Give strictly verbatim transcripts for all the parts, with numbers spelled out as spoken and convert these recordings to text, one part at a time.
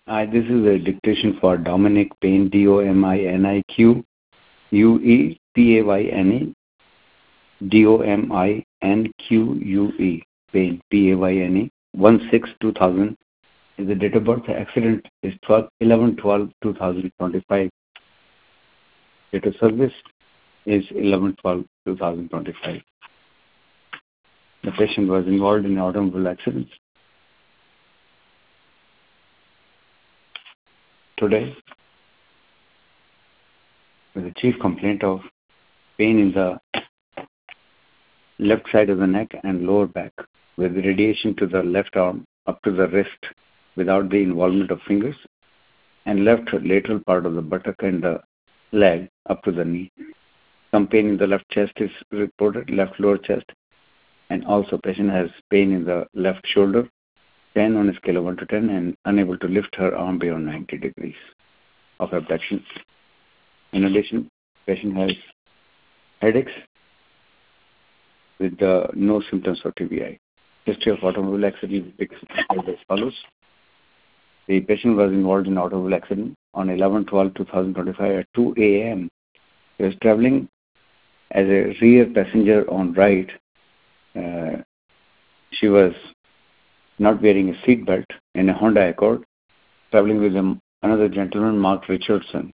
Hi, this is a dictation for Dominic Payne, D O M I N I Q U E P A Y N E, D O M I N Q U E, Payne, P A Y N E, one six two thousand is the date of birth. The accident is eleven twelve two thousand twenty-five. Date of service is eleven twelve two thousand twenty-five. The patient was involved in an automobile accident. Today, with a chief complaint of pain in the left side of the neck and lower back, with radiation to the left arm up to the wrist without the involvement of fingers, and left lateral part of the buttock and the leg up to the knee. Some pain in the left chest is reported, left lower chest, and also patient has pain in the left shoulder, ten on a scale of one to ten, and unable to lift her arm beyond ninety degrees of abduction. In addition, patient has headaches with uh, no symptoms of T B I. History of automobile accident is as follows. The patient was involved in automobile accident on eleven twelve two thousand twenty-five at two A M He was traveling as a rear passenger on right. Uh, she was not wearing a seat belt in a Honda Accord, traveling with him, another gentleman, Mark Richardson.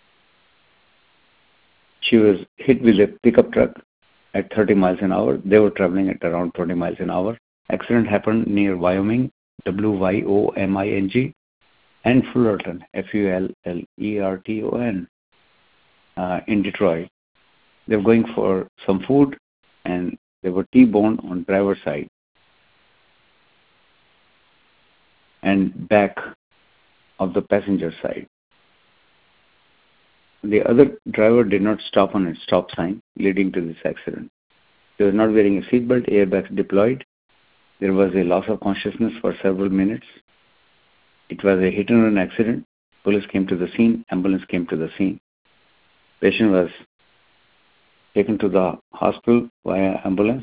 She was hit with a pickup truck at thirty miles an hour. They were traveling at around twenty miles an hour. Accident happened near Wyoming, W Y O M I N G, and Fullerton, F U L L E R T O N, uh, in Detroit. They were going for some food, and they were T-boned on driver's side and back of the passenger side. The other driver did not stop on a stop sign, leading to this accident. He was not wearing a seatbelt, airbags deployed. There was a loss of consciousness for several minutes. It was a hit and run accident. Police came to the scene, ambulance came to the scene. Patient was taken to the hospital via ambulance.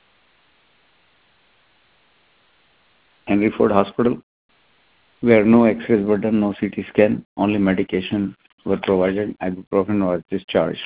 Henry Ford Hospital, where no X-rays were done, no C T scan, only medication were provided, ibuprofen was discharged.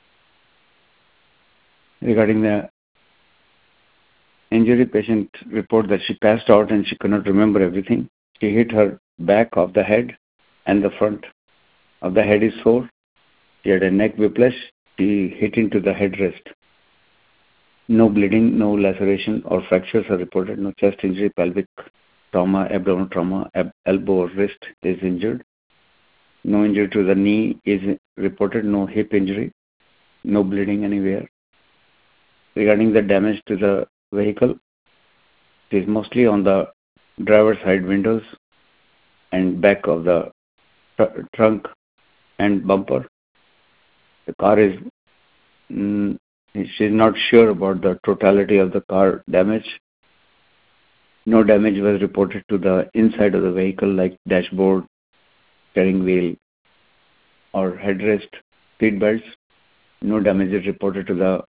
Regarding the injury, patient report that she passed out and she could not remember everything. She hit her back of the head and the front of the head is sore. She had a neck whiplash. She hit into the headrest. No bleeding, no laceration or fractures are reported. No chest injury, pelvic trauma, abdominal trauma, ab- elbow or wrist is injured. No injury to the knee is reported. No hip injury. No bleeding anywhere. Regarding the damage to the vehicle, it is mostly on the driver's side windows and back of the tr- trunk and bumper. The car is, mm, she is not sure about the totality of the car damage. No damage was reported to the inside of the vehicle like dashboard, steering wheel, or headrest, seat belts. No damage is reported to the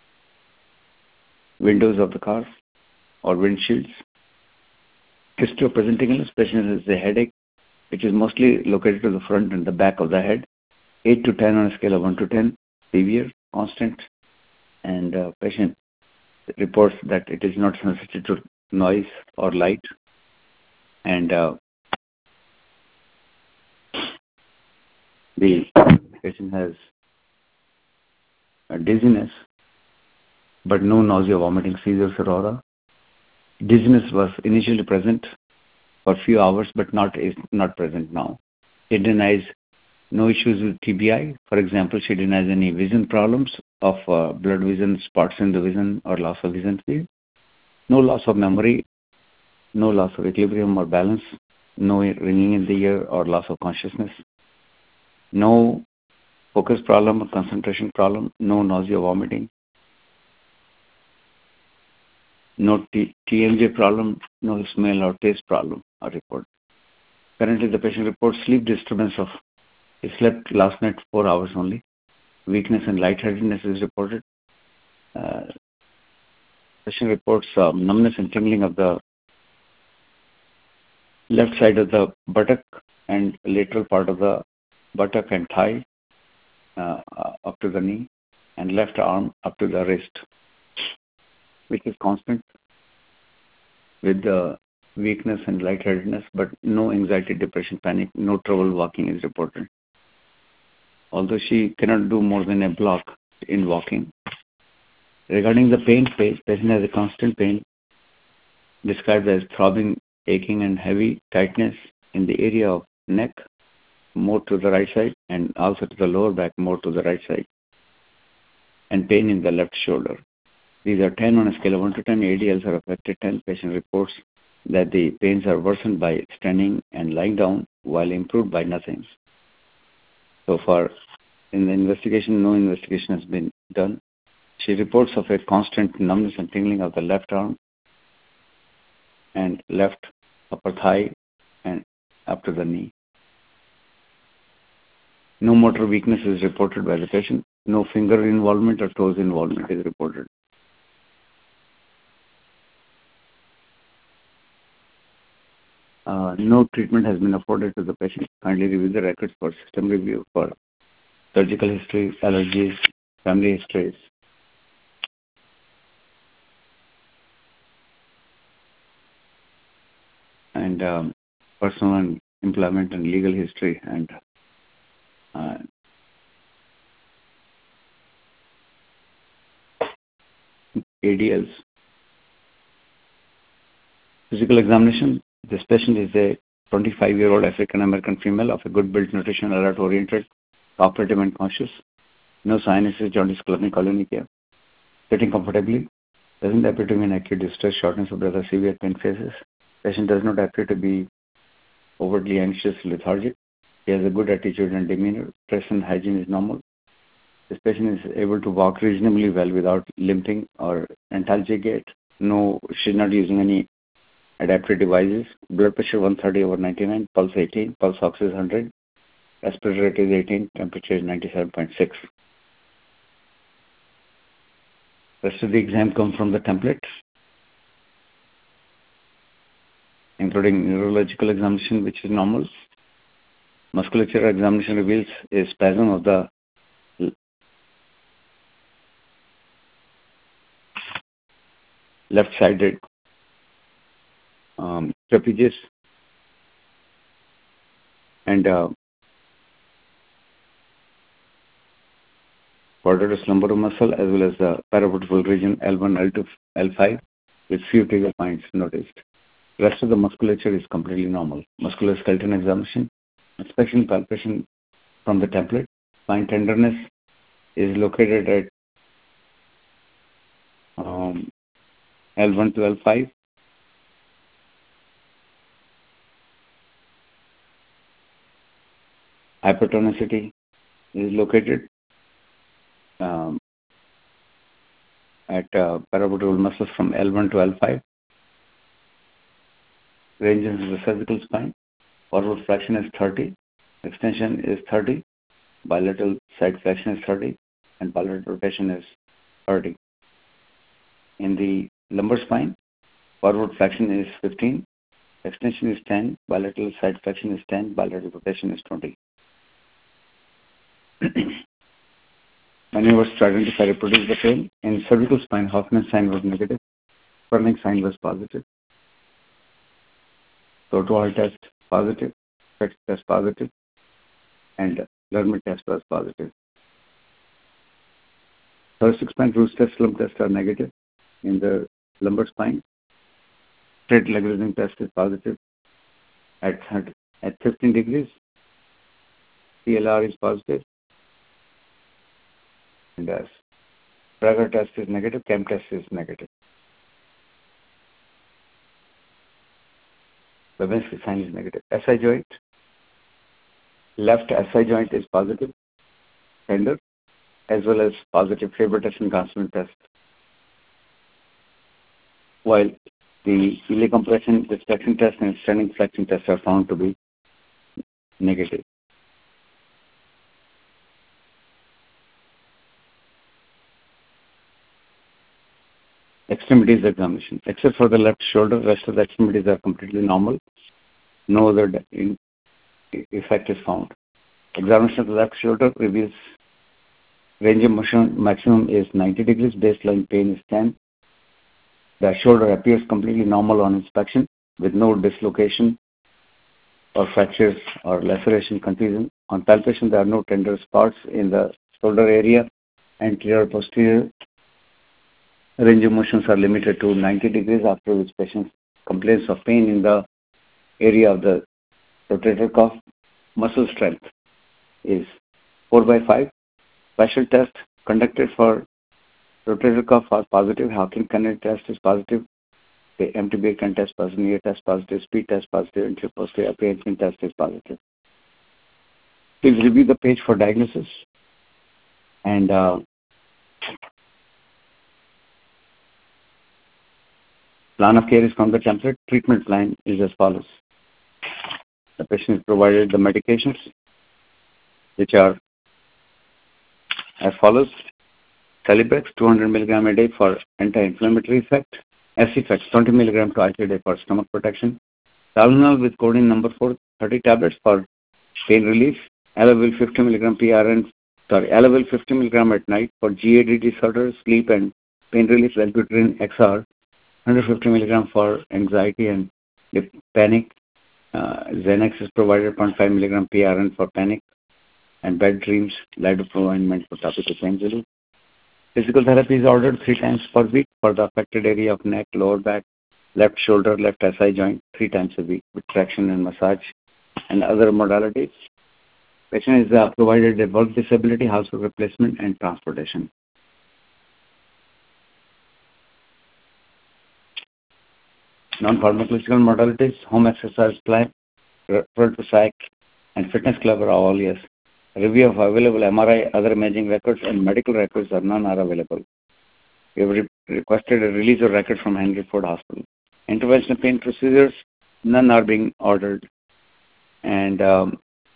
windows of the car or windshields. History of presenting illness, patient has a headache, which is mostly located to the front and the back of the head. eight to ten on a scale of one to ten, severe, constant, and uh, patient reports that it is not sensitive to noise or light. And uh, the patient has uh, dizziness, but no nausea, vomiting, seizures, or aura. Dizziness was initially present for a few hours, but not is not present now. She denies no issues with T B I. For example, she denies any vision problems of uh, blood vision, spots in the vision, or loss of vision field. No loss of memory, no loss of equilibrium or balance, no ringing in the ear or loss of consciousness, no focus problem or concentration problem, no nausea, vomiting, no T- TMJ problem, no smell or taste problem are reported. Currently, the patient reports sleep disturbance of, he slept last night four hours only. Weakness and lightheadedness is reported. Uh, patient reports um, numbness and tingling of the left side of the buttock, and lateral part of the buttock and thigh uh, up to the knee, and left arm up to the wrist, which is constant with the weakness and lightheadedness, but no anxiety, depression, panic, no trouble walking is reported. Although she cannot do more than a block in walking. Regarding the pain phase, patient has a constant pain described as throbbing, aching, and heavy tightness in the area of neck, more to the right side, and also to the lower back, more to the right side, and pain in the left shoulder. These are ten on a scale of one to ten. A D Ls are affected. ten patient reports that the pains are worsened by standing and lying down, while improved by nothing. So far, in the investigation, no investigation has been done. She reports of a constant numbness and tingling of the left arm and left upper thigh and up to the knee. No motor weakness is reported by the patient. No finger involvement or toes involvement is reported. Uh, no treatment has been afforded to the patient. Kindly review the records for system review for surgical history, allergies, family histories. And um, personal and employment and legal history and uh, A D Ls. Physical examination. This patient is a twenty-five-year-old African-American female of a good built, nutrition, alert-oriented, cooperative and conscious. No sinuses, jaundice, clubbing, colonychia. Sitting comfortably. Doesn't appear to be in acute distress, shortness of breath, or severe pain phases. Patient does not appear to be overtly anxious, lethargic. He has a good attitude and demeanor. Stress and hygiene is normal. This patient is able to walk reasonably well without limping or antalgic gait. No, she's not using any adaptive devices. Blood pressure one thirty over ninety-nine, pulse eighteen, pulse ox is one hundred, respiratory rate is eighteen, temperature is ninety-seven point six. Rest of the exam comes from the template, including neurological examination, which is normal. Musculature examination reveals a spasm of the left-sided um, trapezius and uh, quadratus lumborum muscle, as well as the paravertebral region L one, L two, L five, with few trigger points noticed. Rest of the musculature is completely normal. Musculoskeletal examination, inspection, palpation from the template. Spine tenderness is located at um, L one to L five. Hypertonicity is located um, at uh, paravertebral muscles from L one to L five. Range of the cervical spine. Forward flexion is thirty. Extension is thirty. Bilateral side flexion is thirty. And bilateral rotation is thirty. In the lumbar spine, forward flexion is fifteen. Extension is ten. Bilateral side flexion is ten. Bilateral rotation is twenty. Maneuvers to identify reproduce the pain. In cervical spine, Hoffman sign was negative. Sperling sign was positive. Total test positive. Specs test positive. And Lerman test was positive. Thoracic spine, Bruce test, slump test are negative. In the lumbar spine, straight leg raising test is positive. At, at fifteen degrees, C L R is positive. And as Prager test is negative, Chem test is negative. Babinski sign is negative. S I joint, left S I joint is positive, tender, as well as positive Faber test and Gossamer test. While the iliac compression, the flexion test and standing flexion test are found to be negative. Extremities examination. Except for the left shoulder, rest of the extremities are completely normal. No other effect is found. Examination of the left shoulder reveals range of motion maximum is ninety degrees, baseline pain is ten. The shoulder appears completely normal on inspection with no dislocation or fractures or laceration contusion. On palpation, there are no tender spots in the shoulder area. Anterior, posterior range of motions are limited to ninety degrees, after which patient complains of pain in the area of the rotator cuff. Muscle strength is four by five. Special test conducted for rotator cuff are positive. Hawking Kinect test is positive. The M T B can test positive, near test positive, speed test positive, and posterior apprehension test is positive. Please review the page for diagnosis. And uh, plan of care is from the template. Treatment plan is as follows. The patient is provided the medications, which are as follows. Celebrex, two hundred milligram a day for anti-inflammatory effect. Acifex, twenty milligram twice a day for stomach protection. Tylenol with codeine number four, thirty tablets for pain relief. Elavil, fifty milligram P R N, sorry, Elavil, fifty milligram at night for G A D disorder, sleep and pain relief. Wellbutrin X R, one hundred fifty milligram for anxiety and panic. Uh, Xanax is provided, zero point five milligram P R N for panic and bad dreams. Lidocaine ointment for topical pain relief. Physical therapy is ordered three times per week for the affected area of neck, lower back, left shoulder, left S I joint, three times a week with traction and massage and other modalities. Patient is uh, provided a work disability, household replacement, and transportation. Non-pharmacological modalities, home exercise plan, referral to psych, and fitness club are all yes. Review of available M R I, other imaging records, and medical records are none are available. We have re requested a release of record from Henry Ford Hospital. Interventional pain procedures, none are being ordered. And um,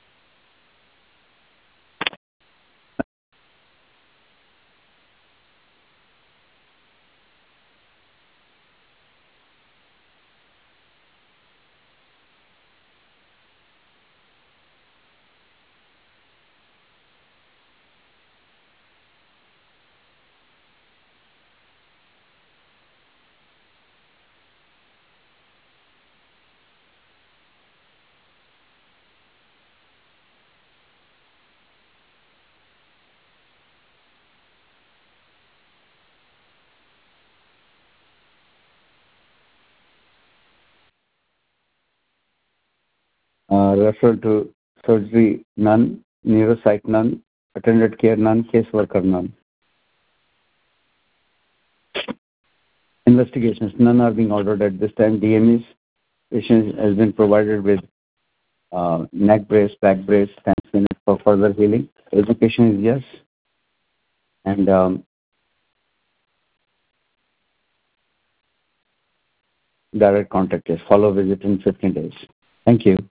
uh, referral to surgery, none. Neuropsych, none. Attended care, none. Caseworker, none. Investigations, none are being ordered at this time. D M Es, patient has been provided with uh, neck brace, back brace, ten minutes for further healing. Education is yes. And um, direct contact is follow visit in fifteen days. Thank you.